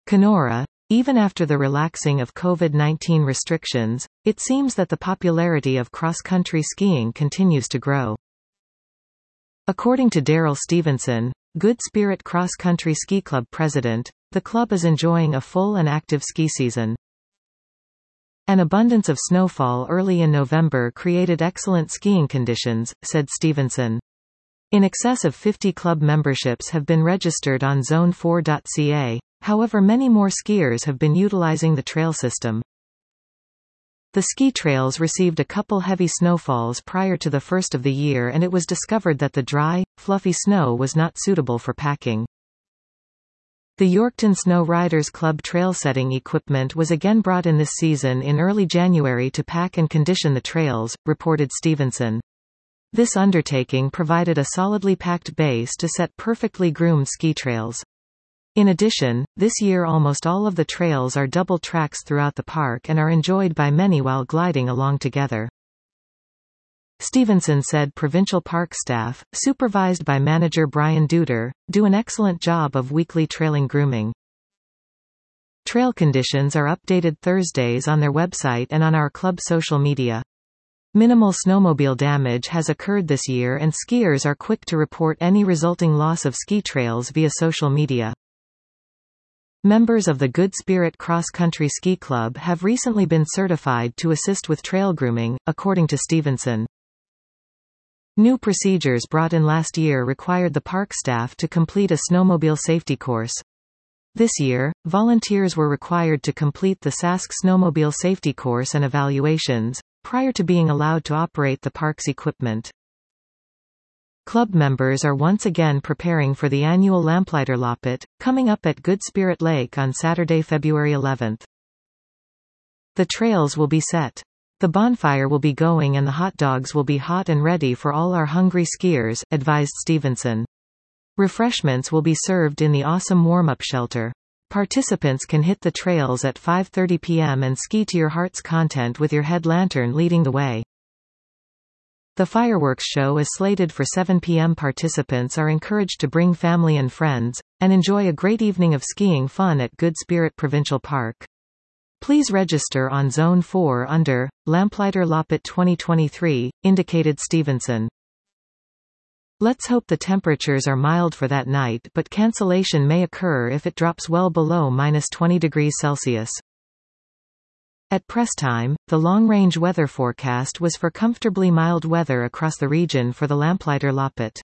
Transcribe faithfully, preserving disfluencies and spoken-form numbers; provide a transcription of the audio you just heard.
Kenora. Even after the relaxing of COVID nineteen restrictions, it seems that the popularity of cross-country skiing continues to grow. According to Daryl Stevenson, Good Spirit Cross Country Ski Club president, the club is enjoying a full and active ski season. An abundance of snowfall early in November created excellent skiing conditions, said Stevenson. In excess of fifty club memberships have been registered on zone four dot c a, however many more skiers have been utilizing the trail system. The ski trails received a couple heavy snowfalls prior to the first of the year, and it was discovered that the dry, fluffy snow was not suitable for packing. The Yorkton Snow Riders Club trail setting equipment was again brought in this season in early January to pack and condition the trails, reported Stevenson. This undertaking provided a solidly packed base to set perfectly groomed ski trails. In addition, this year almost all of the trails are double tracks throughout the park and are enjoyed by many while gliding along together. Stevenson said provincial park staff, supervised by manager Brian Duder, do an excellent job of weekly trailing grooming. Trail conditions are updated Thursdays on their website and on our club social media. Minimal snowmobile damage has occurred this year, and skiers are quick to report any resulting loss of ski trails via social media. Members of the Good Spirit Cross Country Ski Club have recently been certified to assist with trail grooming, according to Stevenson. New procedures brought in last year required the park staff to complete a snowmobile safety course. This year, volunteers were required to complete the Sask snowmobile safety course and evaluations, prior to being allowed to operate the park's equipment. Club members are once again preparing for the annual Lamplighterloppet, coming up at Good Spirit Lake on Saturday, February eleventh. The trails will be set. The bonfire will be going and the hot dogs will be hot and ready for all our hungry skiers, advised Stevenson. Refreshments will be served in the awesome warm-up shelter. Participants can hit the trails at five thirty p m and ski to your heart's content with your head lantern leading the way. The fireworks show is slated for seven p m Participants are encouraged to bring family and friends, and enjoy a great evening of skiing fun at Good Spirit Provincial Park. Please register on Zone four under Lamplighterloppet twenty twenty-three, indicated Stevenson. Let's hope the temperatures are mild for that night, but cancellation may occur if it drops well below minus twenty degrees Celsius. At press time, the long-range weather forecast was for comfortably mild weather across the region for the Lamplighterloppet.